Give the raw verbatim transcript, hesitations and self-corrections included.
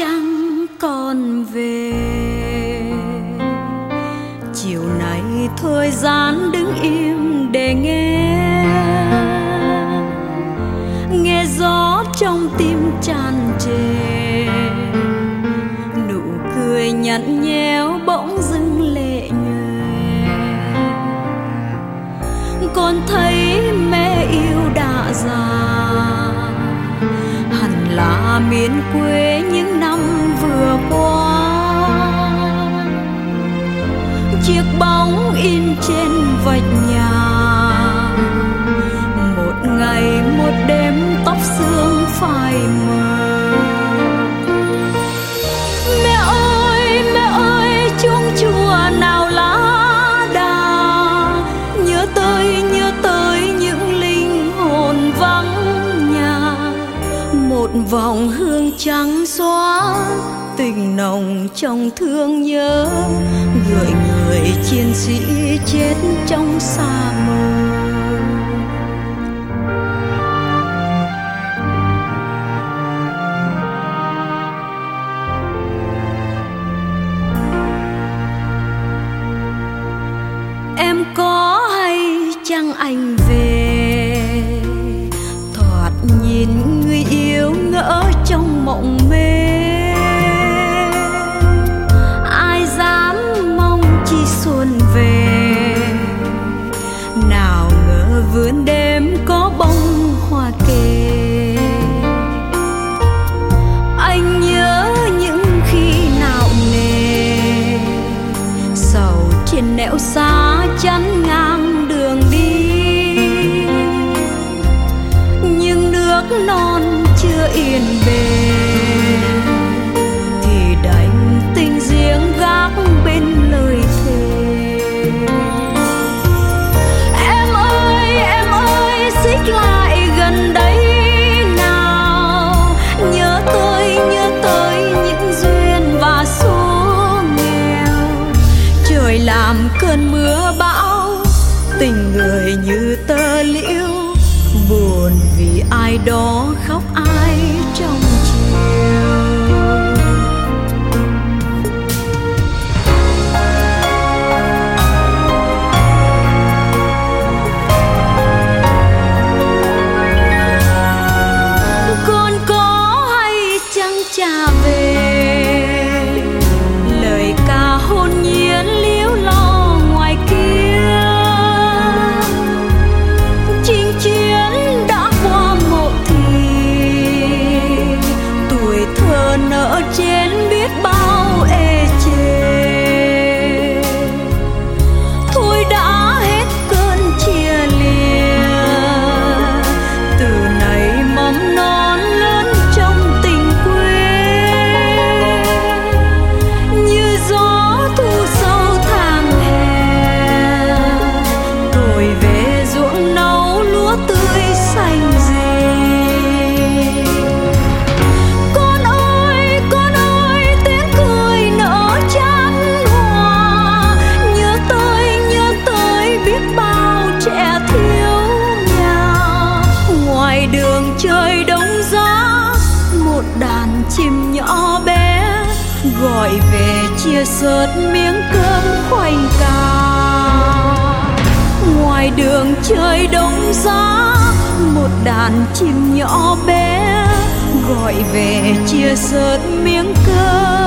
chẳng còn về. Chiều nay thời gian đứng im để nghe, nghe gió trong tim tràn trề, nụ cười nhạt nhẽo bỗng dưng lệ nhoè. Con thấy mẹ yêu đã già, hẳn là miền quê những năm vừa qua. Chiếc bóng in trên vách nhà, một ngày một đêm tóc sương phai mờ. Mẹ ơi, mẹ ơi, chuông chùa nào lá đà, nhớ tới, nhớ tới những linh hồn vắng nhà. Một vòng hương trắng xóa tình nồng trong thương nhớ, gợi người chiến sĩ chết trong xa mờ. Em có hay chăng anh về, thoạt nhìn người yêu ngỡ trong mộng mê. Ai dám mong chi xuân về, nào ngờ vườn đêm có bông hoa kề. Anh nhớ những khi nào nề, sầu trên nẻo xa chắn ngang đường đi. Nhưng nước non chưa yên bề, thì đành tình riêng gác bên lời thề. Em ơi, em ơi, xích lại gần đây nào, nhớ tới, nhớ tới những duyên và số nghèo. Trời làm cơn mưa bão, tình người như tơ liễu, buồn vì ai đó khóc ai trong chiều. Con có hay chăng trả về, lời ca hồn nhiên liếu lo ngoài kia. Chinh chiến đã qua một thì, tuổi thơ nở trên biết bao ê chề. Thôi đã hết cơn chia lìa, từ này mầm non lớn trong tình quê. Như gió thu sâu tháng hè, thổi về ruộng nấu lúa tươi xanh rì. Con ơi, con ơi, tiếng cười nở chan hòa, nhớ tới, nhớ tới biết bao trẻ thiếu nhà. Ngoài đường trời đông giá, một đàn chim nhỏ bé gọi về chia sớt miếng cơm khoanh cà. Ngoài đường trời đông giá, một đàn chim nhỏ bé gọi về chia sớt miếng cơm